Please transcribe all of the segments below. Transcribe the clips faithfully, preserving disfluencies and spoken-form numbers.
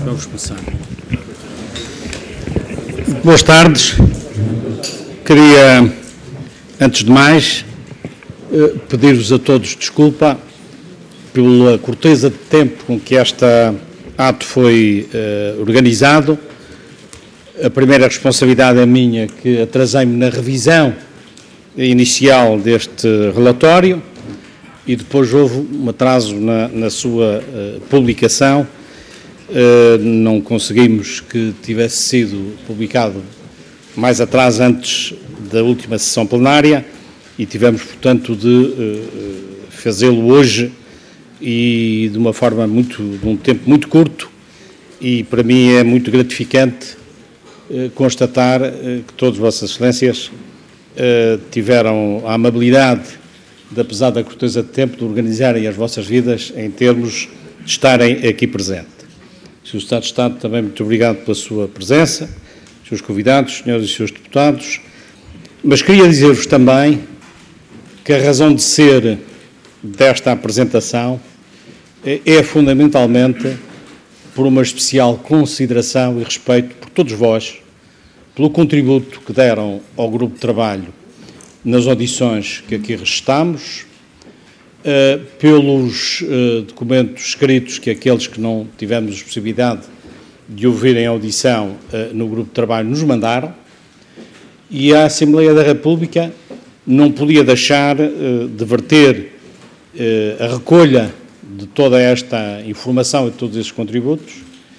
Vamos começar. Boas tardes. Queria, antes de mais, pedir-vos a todos desculpa pela corteza de tempo com que este ato foi uh, organizado. A primeira responsabilidade é minha, que atrasei-me na revisão inicial deste relatório e depois houve um atraso na, na sua uh, publicação. Uh, não conseguimos que tivesse sido publicado mais atrás antes da última sessão plenária e tivemos, portanto, de uh, fazê-lo hoje e de uma forma muito, de um tempo muito curto, e para mim é muito gratificante uh, constatar uh, que todas Vossas Excelências uh, tiveram a amabilidade, de, apesar da corteza de tempo, de organizarem as vossas vidas em termos de estarem aqui presente. senhor Secretário de Estado, também muito obrigado pela sua presença, senhores convidados, senhores e senhores deputados, mas queria dizer-vos também que a razão de ser desta apresentação é fundamentalmente por uma especial consideração e respeito por todos vós, pelo contributo que deram ao grupo de trabalho nas audições que aqui registamos, uh, pelos uh, documentos escritos que aqueles que não tivemos possibilidade de ouvir em audição uh, no grupo de trabalho nos mandaram, e a Assembleia da República não podia deixar uh, de verter uh, a recolha de toda esta informação e de todos esses contributos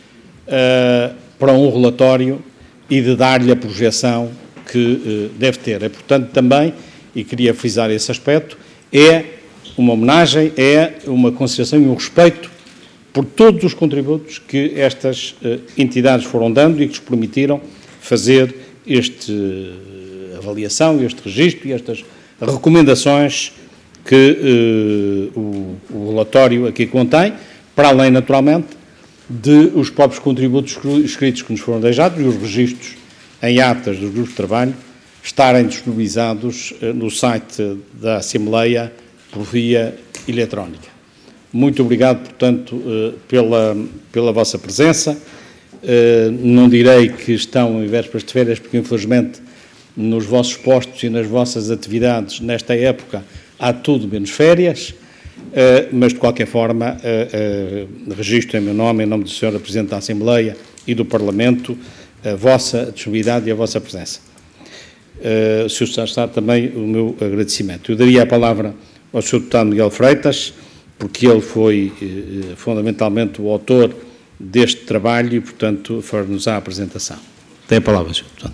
uh, para um relatório e de dar-lhe a projeção que uh, deve ter. É, portanto, também, e queria frisar esse aspecto, é uma homenagem, é uma consideração e um respeito por todos os contributos que estas uh, entidades foram dando e que nos permitiram fazer esta uh, avaliação, este registro e estas recomendações que uh, o, o relatório aqui contém, para além, naturalmente, de os próprios contributos escritos que nos foram deixados e os registros em atas dos grupos de trabalho estarem disponibilizados uh, no site da Assembleia por via eletrónica. Muito obrigado, portanto, uh, pela, pela vossa presença. Uh, não direi que estão em vésperas de férias, porque, infelizmente, nos vossos postos e nas vossas atividades, nesta época, há tudo menos férias, uh, mas, de qualquer forma, uh, uh, registro em meu nome, em nome do senhor Presidente da Assembleia e do Parlamento, a vossa disponibilidade e a vossa presença. Uh, o senhor Secretário de Estado, também o meu agradecimento. Eu daria a palavra ao senhor Deputado Miguel Freitas, porque ele foi uh, fundamentalmente o autor deste trabalho e, portanto, far-nos a apresentação. Tem a palavra, senhor Deputado.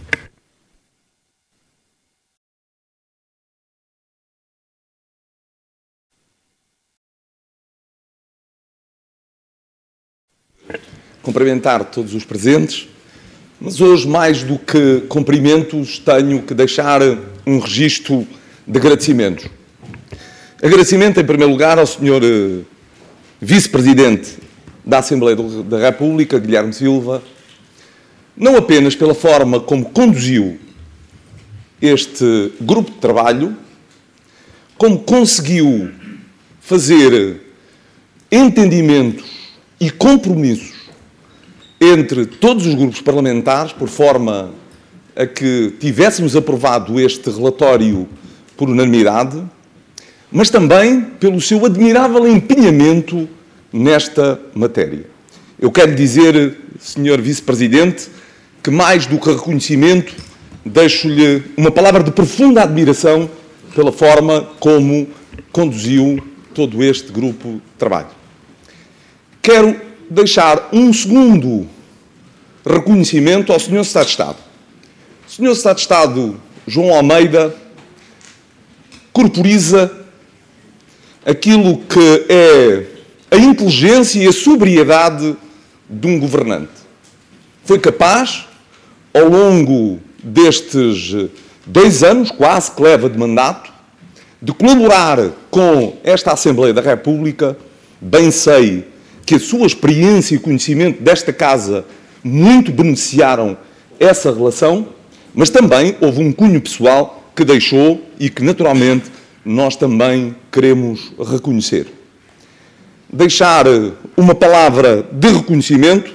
Cumprimentar todos os presentes, mas hoje, mais do que cumprimentos, tenho que deixar um registro de agradecimentos. Agradecimento, em primeiro lugar, ao senhor Vice-Presidente da Assembleia da República, Guilherme Silva, não apenas pela forma como conduziu este grupo de trabalho, como conseguiu fazer entendimentos e compromissos entre todos os grupos parlamentares, por forma a que tivéssemos aprovado este relatório por unanimidade, mas também pelo seu admirável empenhamento nesta matéria. Eu quero dizer, senhor Vice-Presidente, que mais do que reconhecimento, deixo-lhe uma palavra de profunda admiração pela forma como conduziu todo este grupo de trabalho. Quero deixar um segundo reconhecimento ao senhor Secretário de Estado. O senhor Secretário de Estado, João Almeida, corporiza aquilo que é a inteligência e a sobriedade de um governante. Foi capaz, ao longo destes dois anos, quase que leva de mandato, de colaborar com esta Assembleia da República. Bem sei que a sua experiência e conhecimento desta Casa muito beneficiaram essa relação, mas também houve um cunho pessoal que deixou e que, naturalmente, nós também queremos reconhecer. Deixar uma palavra de reconhecimento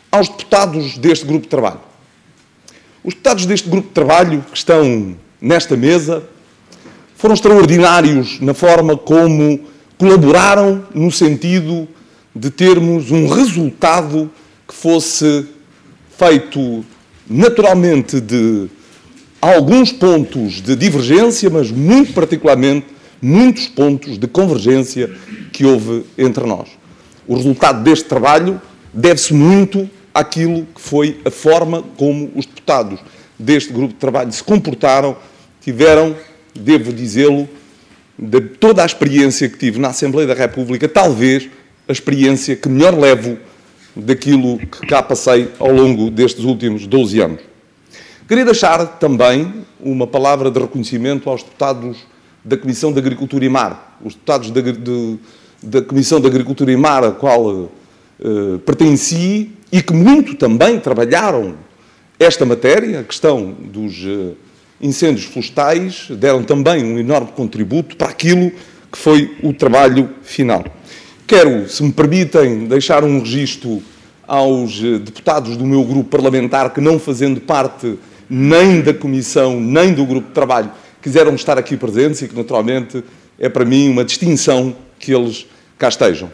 aos deputados deste grupo de trabalho. Os deputados deste grupo de trabalho que estão nesta mesa foram extraordinários na forma como colaboraram no sentido de termos um resultado que fosse feito naturalmente de alguns pontos de divergência, mas muito particularmente muitos pontos de convergência que houve entre nós. O resultado deste trabalho deve-se muito àquilo que foi a forma como os deputados deste grupo de trabalho se comportaram, tiveram, devo dizê-lo, de toda a experiência que tive na Assembleia da República, talvez a experiência que melhor levo daquilo que cá passei ao longo destes últimos doze anos. Queria deixar também uma palavra de reconhecimento aos deputados da Comissão de Agricultura e Mar, os deputados de, de, da Comissão de Agricultura e Mar, a qual eh, pertenci, e que muito também trabalharam esta matéria, a questão dos eh, incêndios florestais, deram também um enorme contributo para aquilo que foi o trabalho final. Quero, se me permitem, deixar um registro aos eh, deputados do meu grupo parlamentar que, não fazendo parte nem da Comissão, nem do grupo de trabalho, quiseram estar aqui presentes e que, naturalmente, é para mim uma distinção que eles cá estejam.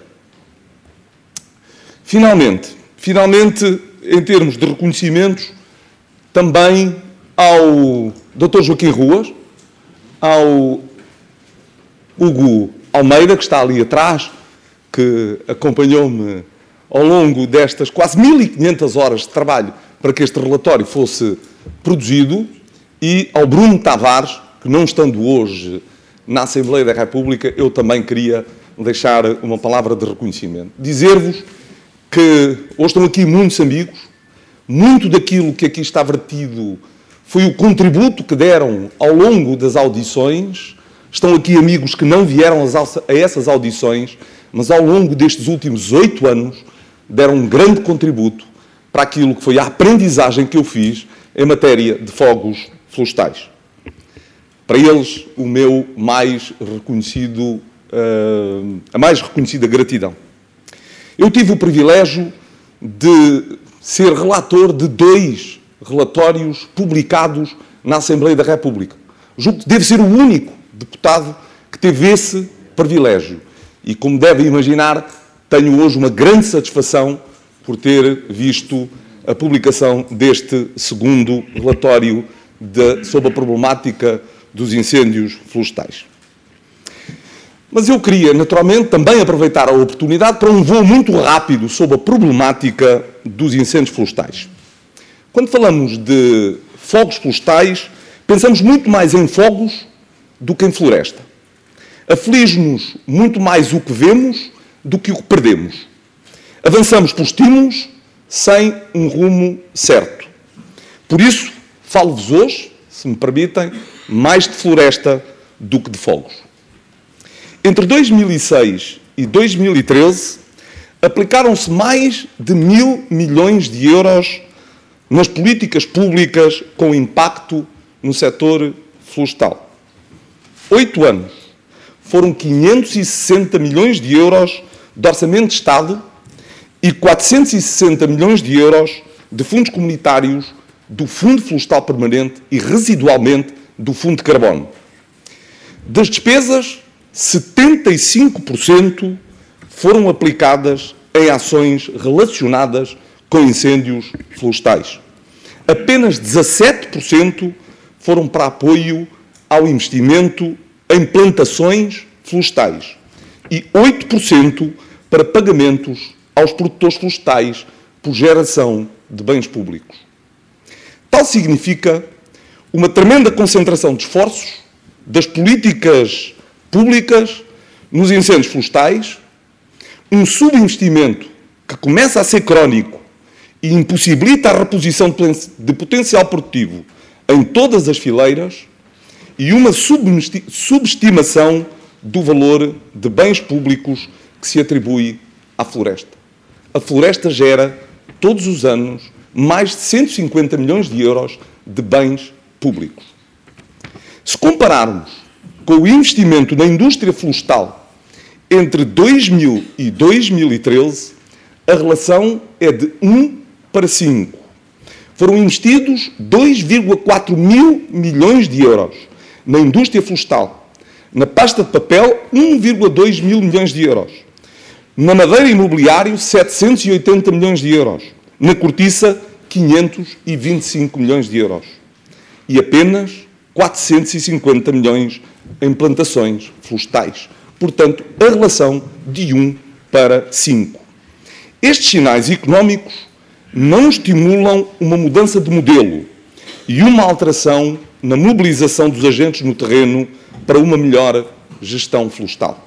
Finalmente, finalmente, em termos de reconhecimentos, também ao doutor Joaquim Ruas, ao Hugo Almeida, que está ali atrás, que acompanhou-me ao longo destas quase mil e quinhentas horas de trabalho para que este relatório fosse produzido, e ao Bruno Tavares, que, não estando hoje na Assembleia da República, eu também queria deixar uma palavra de reconhecimento. Dizer-vos que hoje estão aqui muitos amigos, muito daquilo que aqui está vertido foi o contributo que deram ao longo das audições. Estão aqui amigos que não vieram a essas audições, mas ao longo destes últimos oito anos deram um grande contributo para aquilo que foi a aprendizagem que eu fiz em matéria de fogos florestais. Para eles, o meu mais reconhecido, uh, a mais reconhecida gratidão. Eu tive o privilégio de ser relator de dois relatórios publicados na Assembleia da República. Julgo que devo ser o único deputado que teve esse privilégio. E, como devem imaginar, tenho hoje uma grande satisfação por ter visto a publicação deste segundo relatório de, sobre a problemática dos incêndios florestais. Mas eu queria, naturalmente, também aproveitar a oportunidade para um voo muito rápido sobre a problemática dos incêndios florestais. Quando falamos de fogos florestais, pensamos muito mais em fogos do que em floresta. Aflige-nos muito mais o que vemos do que o que perdemos. Avançamos por estímulos sem um rumo certo. Por isso, falo-vos hoje, se me permitem, mais de floresta do que de fogos. Entre dois mil e seis e dois mil e treze, aplicaram-se mais de mil milhões de euros nas políticas públicas com impacto no setor florestal. Oito anos. Foram quinhentos e sessenta milhões de euros de orçamento de Estado e quatrocentos e sessenta milhões de euros de fundos comunitários do Fundo Florestal Permanente e, residualmente, do Fundo de Carbono. Das despesas, setenta e cinco por cento foram aplicadas em ações relacionadas com incêndios florestais. Apenas dezassete por cento foram para apoio ao investimento em plantações florestais e oito por cento para pagamentos aos produtores florestais por geração de bens públicos. Tal significa uma tremenda concentração de esforços das políticas públicas nos incêndios florestais, um subinvestimento que começa a ser crónico e impossibilita a reposição de potencial produtivo em todas as fileiras e uma subestimação do valor de bens públicos que se atribui à floresta. A floresta gera, todos os anos, mais de cento e cinquenta milhões de euros de bens públicos. Se compararmos com o investimento na indústria florestal entre dois mil e dois mil e treze, a relação é de um para cinco. Foram investidos dois vírgula quatro mil milhões de euros na indústria florestal, na pasta de papel um vírgula dois mil milhões de euros, na madeira e imobiliário setecentos e oitenta milhões de euros, na cortiça quinhentos e vinte e cinco milhões de euros e apenas quatrocentos e cinquenta milhões em plantações florestais. Portanto, a relação de um para cinco. Estes sinais económicos não estimulam uma mudança de modelo e uma alteração na mobilização dos agentes no terreno para uma melhor gestão florestal.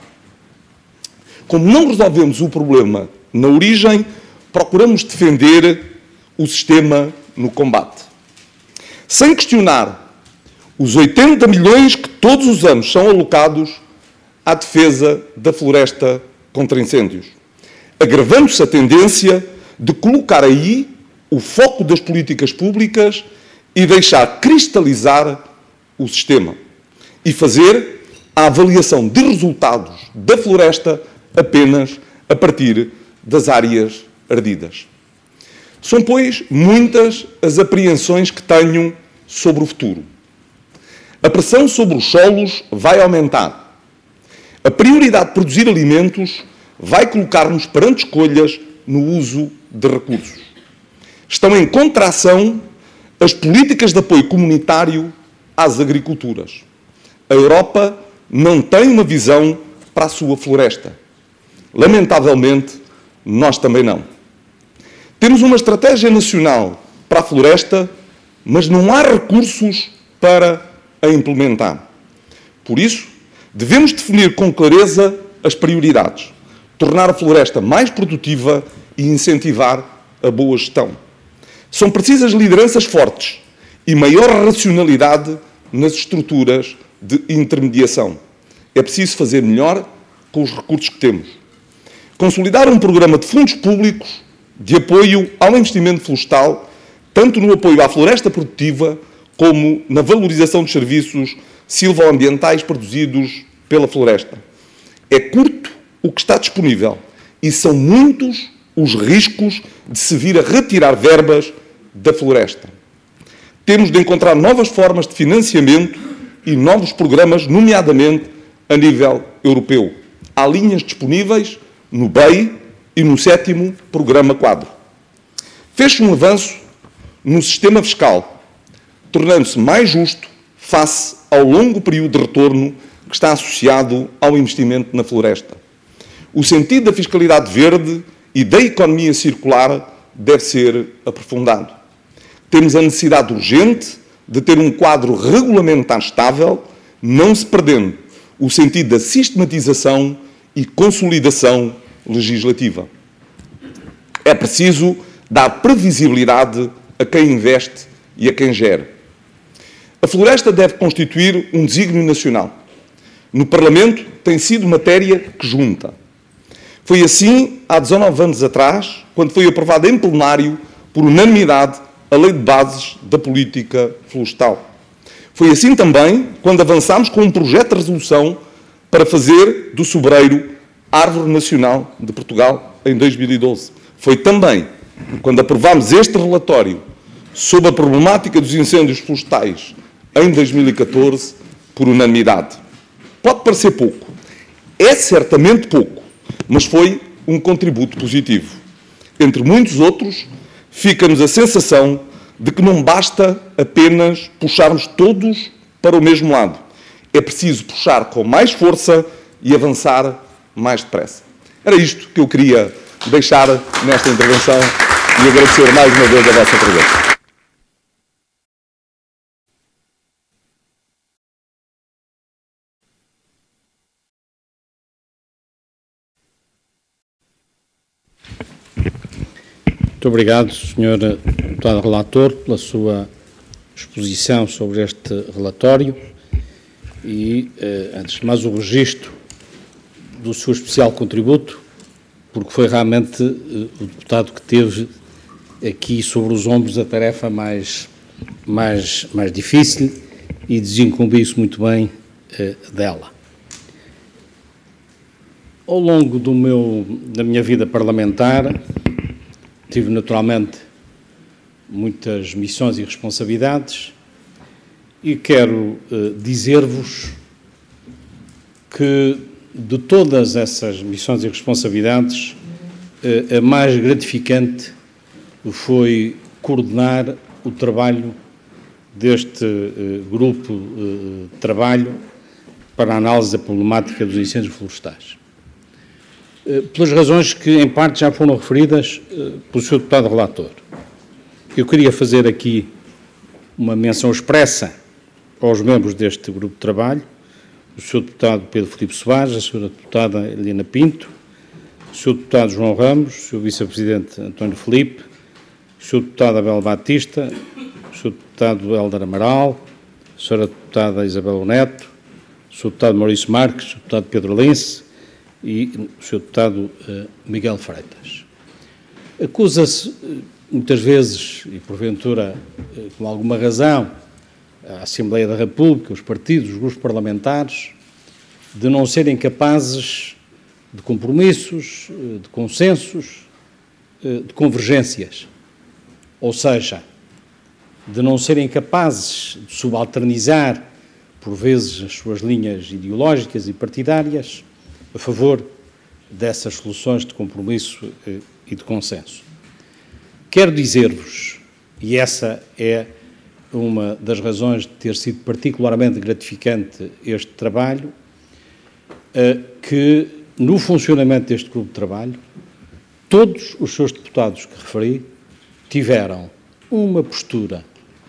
Como não resolvemos o problema na origem, procuramos defender o sistema no combate. Sem questionar os oitenta milhões que todos os anos são alocados à defesa da floresta contra incêndios, agravando-se a tendência de colocar aí o foco das políticas públicas e deixar cristalizar o sistema e fazer a avaliação de resultados da floresta apenas a partir das áreas ardidas. São, pois, muitas as apreensões que tenho sobre o futuro. A pressão sobre os solos vai aumentar. A prioridade de produzir alimentos vai colocar-nos perante escolhas no uso de recursos. Estão em contração as políticas de apoio comunitário às agriculturas. A Europa não tem uma visão para a sua floresta. Lamentavelmente, nós também não. Temos uma estratégia nacional para a floresta, mas não há recursos para a implementar. Por isso, devemos definir com clareza as prioridades, tornar a floresta mais produtiva e incentivar a boa gestão. São precisas lideranças fortes e maior racionalidade nas estruturas de intermediação. É preciso fazer melhor com os recursos que temos. Consolidar um programa de fundos públicos de apoio ao investimento florestal, tanto no apoio à floresta produtiva como na valorização dos serviços silvoambientais produzidos pela floresta. É curto o que está disponível e são muitos os riscos de se vir a retirar verbas da floresta. Temos de encontrar novas formas de financiamento e novos programas, nomeadamente a nível europeu. Há linhas disponíveis no B E I e no sétimo Programa Quadro. Fez-se um avanço no sistema fiscal, tornando-se mais justo face ao longo período de retorno que está associado ao investimento na floresta. O sentido da fiscalidade verde e da economia circular deve ser aprofundado. Temos a necessidade urgente de ter um quadro regulamentar estável, não se perdendo o sentido da sistematização e consolidação legislativa. É preciso dar previsibilidade a quem investe e a quem gera. A floresta deve constituir um desígnio nacional. No Parlamento tem sido matéria que junta. Foi assim há dezanove anos atrás, quando foi aprovada em plenário, por unanimidade, a Lei de Bases da Política Florestal. Foi assim também quando avançámos com um projeto de resolução para fazer do sobreiro Árvore Nacional de Portugal em dois mil e doze. Foi também quando aprovámos este relatório sobre a problemática dos incêndios florestais em dois mil e catorze, por unanimidade. Pode parecer pouco. É certamente pouco, mas foi um contributo positivo. Entre muitos outros, fica-nos a sensação de que não basta apenas puxarmos todos para o mesmo lado. É preciso puxar com mais força e avançar mais depressa. Era isto que eu queria deixar nesta intervenção e agradecer mais uma vez a vossa presença. Muito obrigado, senhor Deputado Relator, pela sua exposição sobre este relatório e, antes de mais, o registro do seu especial contributo, porque foi realmente o deputado que teve aqui sobre os ombros a tarefa mais, mais, mais difícil e desincumbiu-se muito bem dela. Ao longo do meu, da minha vida parlamentar, tive naturalmente muitas missões e responsabilidades, e quero eh, dizer-vos que de todas essas missões e responsabilidades, eh, a mais gratificante foi coordenar o trabalho deste eh, grupo eh, de trabalho para a análise da problemática dos incêndios florestais. Eh, pelas razões que, em parte, já foram referidas eh, pelo senhor deputado relator. Eu queria fazer aqui uma menção expressa aos membros deste grupo de trabalho, o senhor deputado Pedro Filipe Soares, a senhora deputada Helena Pinto, o senhor deputado João Ramos, o senhor vice-presidente António Filipe, o senhor deputado Abel Batista, o senhor deputado Hélder Amaral, a senhora deputada Isabel Neto, o senhor deputado Maurício Marques, o senhor deputado Pedro Lince e o senhor deputado uh, Miguel Freitas. Acusa-se uh, muitas vezes, e porventura uh, com alguma razão, a Assembleia da República, os partidos, os grupos parlamentares, de não serem capazes de compromissos, uh, de consensos, uh, de convergências. Ou seja, de não serem capazes de subalternizar, por vezes, as suas linhas ideológicas e partidárias a favor dessas soluções de compromisso eh, e de consenso. Quero dizer-vos, e essa é uma das razões de ter sido particularmente gratificante este trabalho, eh, que no funcionamento deste grupo de trabalho, todos os seus deputados que referi tiveram uma postura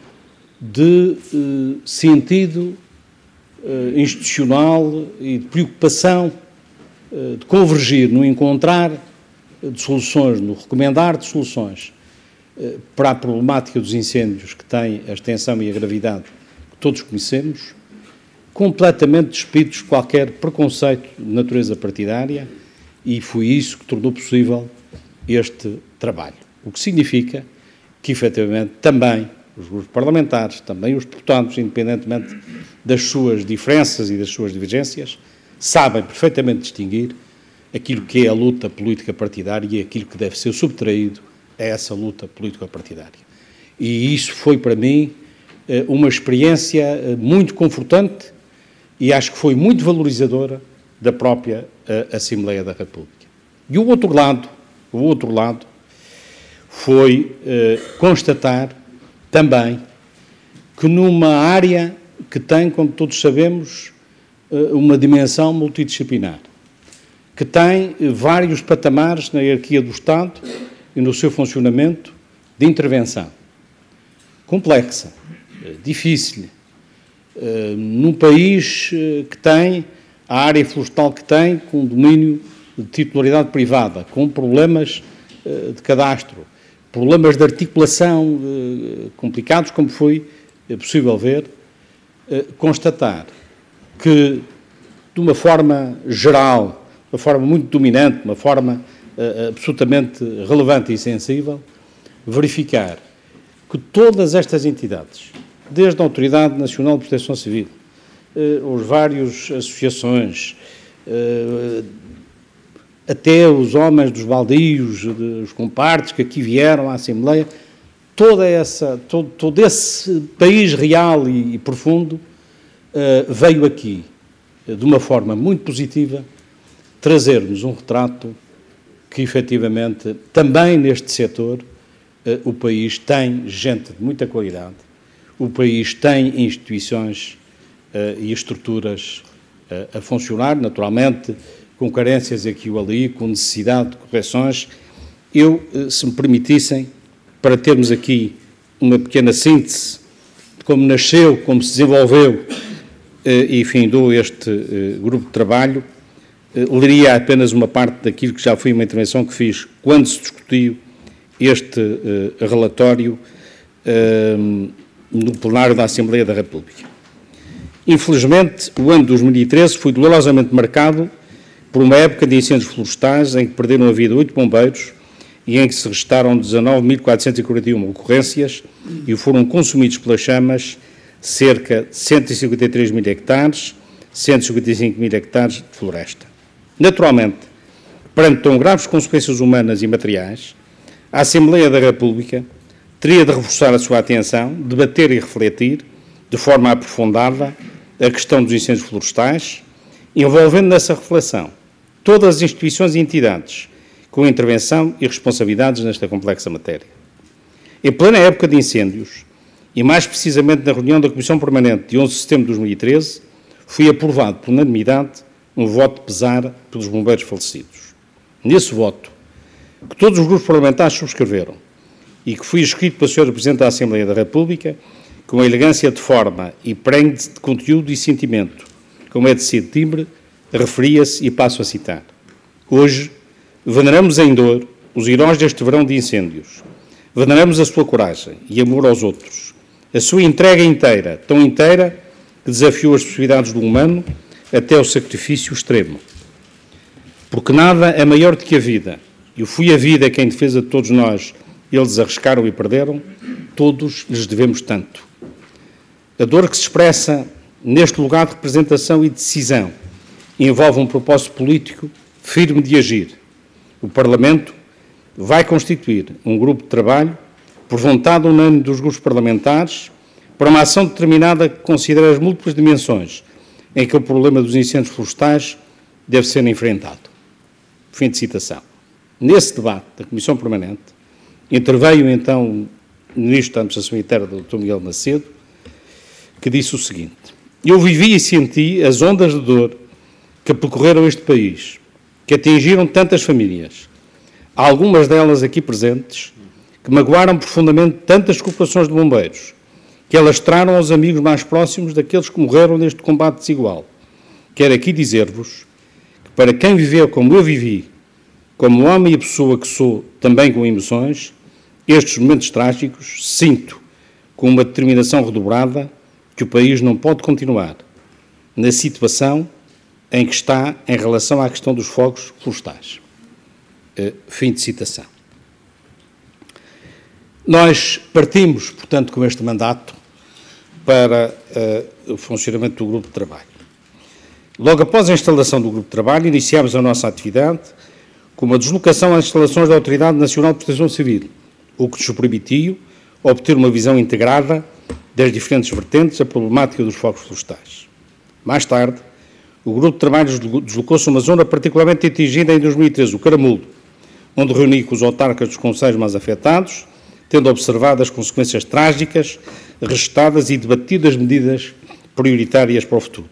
de eh, sentido eh, institucional e de preocupação eh, de convergir no encontrar de soluções, no recomendar de soluções eh, para a problemática dos incêndios que tem a extensão e a gravidade que todos conhecemos, completamente despidos de qualquer preconceito de natureza partidária, e foi isso que tornou possível este trabalho. O que significa que, efetivamente, também os grupos parlamentares, também os deputados, independentemente das suas diferenças e das suas divergências, sabem perfeitamente distinguir aquilo que é a luta política partidária e aquilo que deve ser subtraído a essa luta política partidária. E isso foi, para mim, uma experiência muito confortante e acho que foi muito valorizadora da própria Assembleia da República. E o outro lado, o outro lado, foi eh, constatar também que numa área que tem, como todos sabemos, eh, uma dimensão multidisciplinar, que tem eh, vários patamares na hierarquia do Estado e no seu funcionamento de intervenção, complexa, eh, difícil, eh, num país eh, que tem a área florestal que tem, com domínio de titularidade privada, com problemas eh, de cadastro, problemas de articulação eh, complicados, como foi eh, possível ver, eh, constatar que, de uma forma geral, uma forma muito dominante, uma forma eh, absolutamente relevante e sensível, verificar que todas estas entidades, desde a Autoridade Nacional de Proteção Civil, eh, os vários associações, eh, até os homens dos baldios, os compartes que aqui vieram à Assembleia, toda essa, todo, todo esse país real e, e profundo uh, veio aqui, uh, de uma forma muito positiva, trazer-nos um retrato que, efetivamente, também neste setor, uh, o país tem gente de muita qualidade, o país tem instituições uh, e estruturas uh, a funcionar, naturalmente, com carências aqui ou ali, com necessidade de correções. Eu, se me permitissem, para termos aqui uma pequena síntese de como nasceu, como se desenvolveu e findou este grupo de trabalho, leria apenas uma parte daquilo que já foi uma intervenção que fiz quando se discutiu este relatório no plenário da Assembleia da República. Infelizmente, o ano de dois mil e treze foi dolorosamente marcado por uma época de incêndios florestais em que perderam a vida oito bombeiros e em que se registaram dezanove mil quatrocentas e quarenta e uma ocorrências e foram consumidos pelas chamas cerca de cento e cinquenta e três mil hectares, cento e cinquenta e cinco mil hectares de floresta. Naturalmente, perante tão graves consequências humanas e materiais, a Assembleia da República teria de reforçar a sua atenção, debater e refletir, de forma aprofundada, a questão dos incêndios florestais, envolvendo nessa reflexão todas as instituições e entidades com intervenção e responsabilidades nesta complexa matéria. Em plena época de incêndios, e mais precisamente na reunião da Comissão Permanente de onze de setembro de dois mil e treze, foi aprovado por unanimidade um voto de pesar pelos bombeiros falecidos. Nesse voto, que todos os grupos parlamentares subscreveram e que foi escrito pela senhora Presidente da Assembleia da República, com elegância de forma e pregne-se de conteúdo e sentimento, como é de ser timbre, referia-se, e passo a citar: hoje, veneramos em dor os heróis deste verão de incêndios. Veneramos a sua coragem e amor aos outros, a sua entrega inteira, tão inteira que desafiou as possibilidades do humano até o sacrifício extremo. Porque nada é maior do que a vida, e o foi a vida que, em defesa de todos nós, eles arriscaram e perderam, todos lhes devemos tanto. A dor que se expressa neste lugar de representação e decisão envolve um propósito político firme de agir. O Parlamento vai constituir um grupo de trabalho, por vontade unânime dos grupos parlamentares, para uma ação determinada que considera as múltiplas dimensões em que o problema dos incêndios florestais deve ser enfrentado. Fim de citação. Nesse debate da Comissão Permanente, interveio então o Ministro da Administração Interna, doutor Miguel Macedo, que disse o seguinte: eu vivi e senti as ondas de dor que percorreram este país, que atingiram tantas famílias, algumas delas aqui presentes, que magoaram profundamente tantas corporações de bombeiros, que alastraram os amigos mais próximos daqueles que morreram neste combate desigual. Quero aqui dizer-vos que, para quem viveu como eu vivi, como homem e pessoa que sou, também com emoções, estes momentos trágicos, sinto, com uma determinação redobrada, que o país não pode continuar na situação em que está em relação à questão dos fogos florestais. Uh, fim de citação. Nós partimos, portanto, com este mandato para uh, o funcionamento do grupo de trabalho. Logo após a instalação do grupo de trabalho, iniciámos a nossa atividade com uma deslocação às instalações da Autoridade Nacional de Proteção Civil, o que nos permitiu obter uma visão integrada das diferentes vertentes da problemática dos fogos florestais. Mais tarde, o grupo de trabalho deslocou-se a uma zona particularmente atingida em dois mil e treze, o Caramulo, onde reuni com os autarcas dos concelhos mais afetados, tendo observado as consequências trágicas, registadas e debatido as medidas prioritárias para o futuro.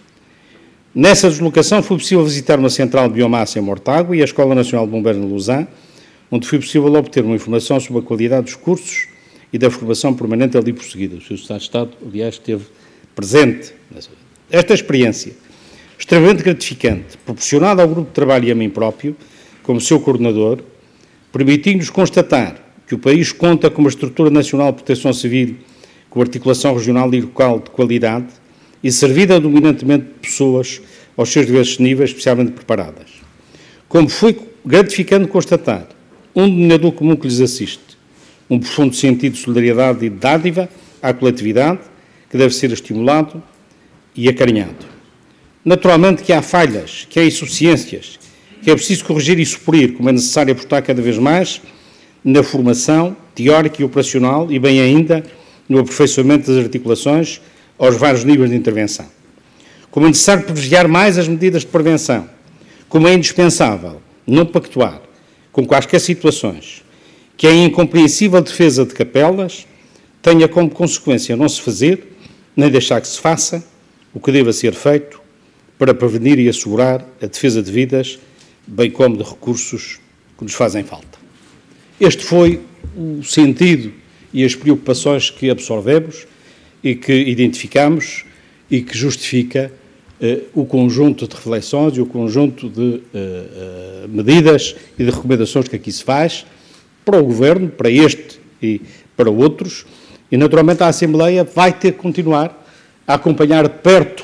Nessa deslocação foi possível visitar uma central de biomassa em Mortágua e a Escola Nacional de Bombeiros de Lousã, onde foi possível obter uma informação sobre a qualidade dos cursos e da formação permanente ali prosseguida. O senhor Secretário de Estado, aliás, esteve presente. Esta experiência, extremamente gratificante, proporcionada ao grupo de trabalho e a mim próprio, como seu coordenador, permitiu-nos constatar que o país conta com uma estrutura nacional de proteção civil com articulação regional e local de qualidade e servida dominantemente de pessoas aos seus diversos níveis especialmente preparadas. Como foi gratificante constatar um denominador comum que lhes assiste, um profundo sentido de solidariedade e de dádiva à coletividade que deve ser estimulado e acarinhado. Naturalmente que há falhas, que há insuficiências, que é preciso corrigir e suprir, como é necessário apostar cada vez mais na formação teórica e operacional e bem ainda no aperfeiçoamento das articulações aos vários níveis de intervenção. Como é necessário privilegiar mais as medidas de prevenção, como é indispensável não pactuar com quaisquer situações que a incompreensível defesa de capelas tenha como consequência não se fazer, nem deixar que se faça o que deva ser feito para prevenir e assegurar a defesa de vidas, bem como de recursos que nos fazem falta. Este foi o sentido e as preocupações que absorvemos e que identificamos e que justifica uh, o conjunto de reflexões e o conjunto de uh, uh, medidas e de recomendações que aqui se faz para o Governo, para este e para outros, e naturalmente a Assembleia vai ter que continuar a acompanhar de perto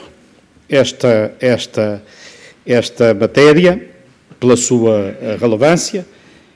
esta, esta, esta matéria pela sua relevância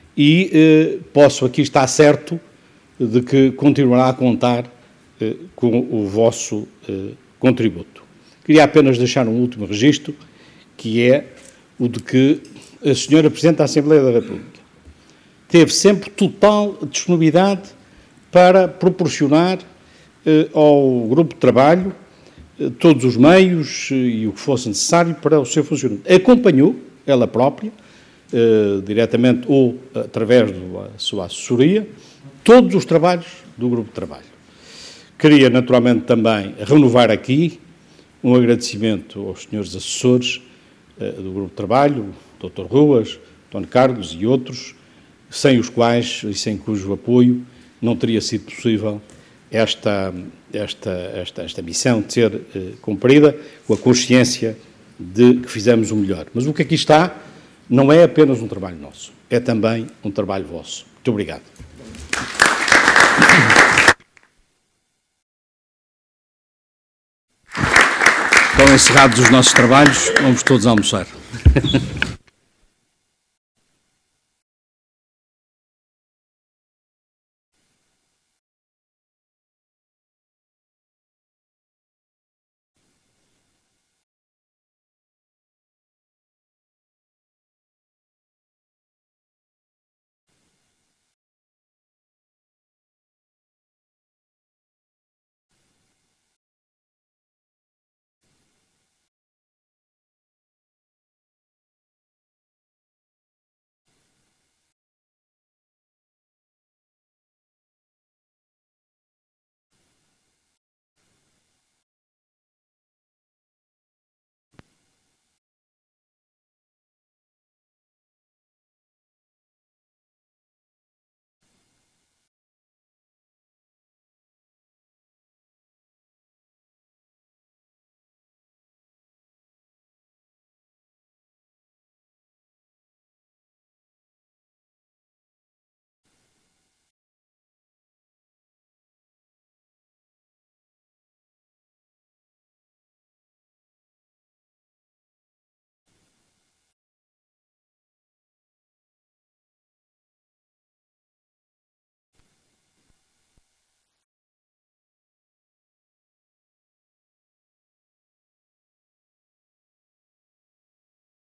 e eh, posso aqui estar certo de que continuará a contar eh, com o vosso eh, contributo. Queria apenas deixar um último registro, que é o de que a senhora Presidente da Assembleia da República teve sempre total disponibilidade para proporcionar eh, ao grupo de trabalho eh, todos os meios eh, e o que fosse necessário para o seu funcionamento. Acompanhou, ela própria, eh, diretamente ou através da sua assessoria, todos os trabalhos do grupo de trabalho. Queria, naturalmente, também renovar aqui um agradecimento aos senhores assessores eh, do grupo de trabalho, o doutor Ruas, António Carlos e outros, sem os quais e sem cujo apoio não teria sido possível esta, esta, esta, esta missão de ser eh, cumprida, com a consciência de que fizemos o melhor. Mas o que aqui está não é apenas um trabalho nosso, é também um trabalho vosso. Muito obrigado. Estão encerrados os nossos trabalhos, vamos todos almoçar.